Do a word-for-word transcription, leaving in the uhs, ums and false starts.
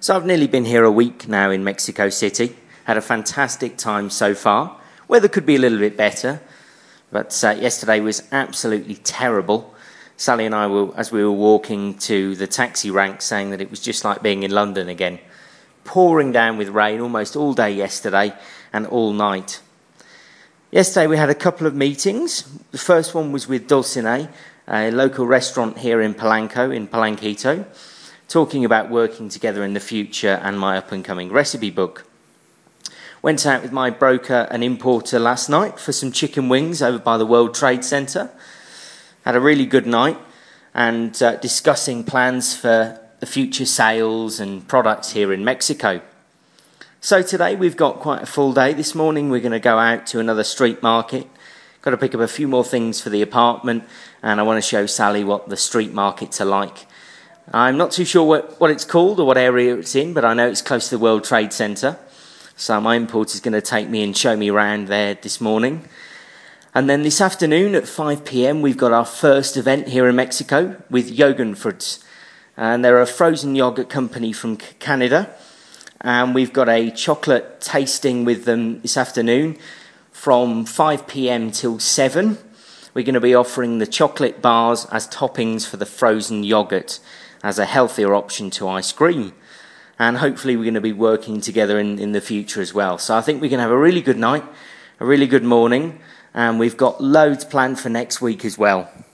So I've nearly been here a week now in Mexico City. Had a fantastic time so far. Weather could be a little bit better, but uh, yesterday was absolutely terrible. Sally and I were, as we were walking to the taxi rank, saying that it was just like being in London again. Pouring down with rain almost all day yesterday and all night. Yesterday we had a couple of meetings. The first one was with Dulcinea, a local restaurant here in Polanco, in Palanquito, talking about working together in the future and my up-and-coming recipe book. Went out with my broker and importer last night for some chicken wings over by the World Trade Center. Had a really good night and uh, discussing plans for the future sales and products here in Mexico. So today we've got quite a full day. This morning we're going to go out to another street market. Got to pick up a few more things for the apartment, and I want to show Sally what the street markets are like. I'm not too sure what, what it's called or what area it's in, but I know it's close to the World Trade Center. So my importer is going to take me and show me around there this morning. And then this afternoon at five p.m. we've got our first event here in Mexico with Jugendfruits. And they're a frozen yogurt company from Canada. And we've got a chocolate tasting with them this afternoon from five p.m. till seven. We're going to be offering the chocolate bars as toppings for the frozen yogurt as a healthier option to ice cream. And hopefully we're going to be working together in, in the future as well. So I think we can have a really good night, a really good morning, and we've got loads planned for next week as well.